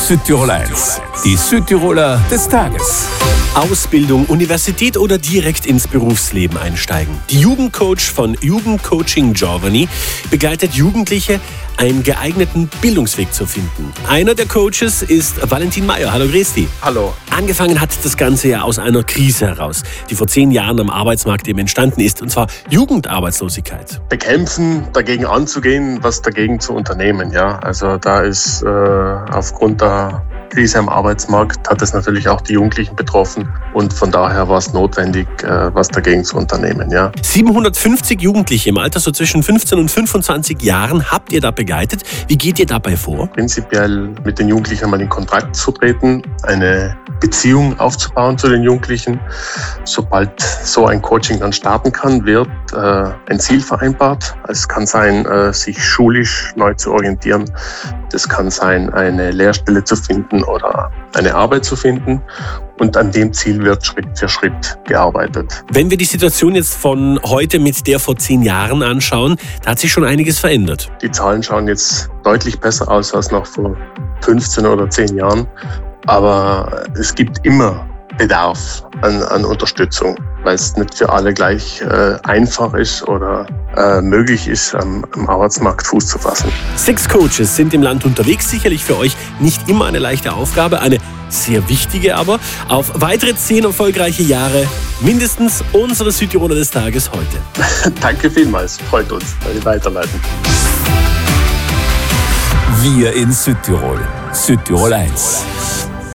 Südtirol 1, die Südtiroler des Tages. Ausbildung, Universität oder direkt ins Berufsleben einsteigen. Die Jugendcoach von Jugendcoaching Germany begleitet Jugendliche, einen geeigneten Bildungsweg zu finden. Einer der Coaches ist Valentin Meyer. Hallo, grüß dich. Hallo. Angefangen hat das Ganze ja aus einer Krise heraus, die vor 10 Jahren am Arbeitsmarkt eben entstanden ist, und zwar Jugendarbeitslosigkeit. Bekämpfen, dagegen anzugehen, was dagegen zu unternehmen. Ja, also da ist aufgrund der Krise am Arbeitsmarkt hat es natürlich auch die Jugendlichen betroffen und von daher war es notwendig, was dagegen zu unternehmen. Ja. 750 Jugendliche im Alter so zwischen 15 und 25 Jahren habt ihr da begleitet. Wie geht ihr dabei vor? Prinzipiell mit den Jugendlichen mal in Kontakt zu treten, eine Beziehung aufzubauen zu den Jugendlichen. Sobald so ein Coaching dann starten kann, wird ein Ziel vereinbart. Es kann sein, sich schulisch neu zu orientieren. Das kann sein, eine Lehrstelle zu finden oder eine Arbeit zu finden. Und an dem Ziel wird Schritt für Schritt gearbeitet. Wenn wir die Situation jetzt von heute mit der vor 10 Jahren anschauen, da hat sich schon einiges verändert. Die Zahlen schauen jetzt deutlich besser aus als noch vor 15 oder 10 Jahren. Aber es gibt immer Bedarf an Unterstützung, weil es nicht für alle gleich einfach ist oder möglich ist, am Arbeitsmarkt Fuß zu fassen. 6 Coaches sind im Land unterwegs, sicherlich für euch nicht immer eine leichte Aufgabe, eine sehr wichtige aber. Auf weitere 10 erfolgreiche Jahre mindestens unsere Südtiroler des Tages heute. Danke vielmals, freut uns, weil wir weiterleiten. Wir in Südtirol, Südtirol 1.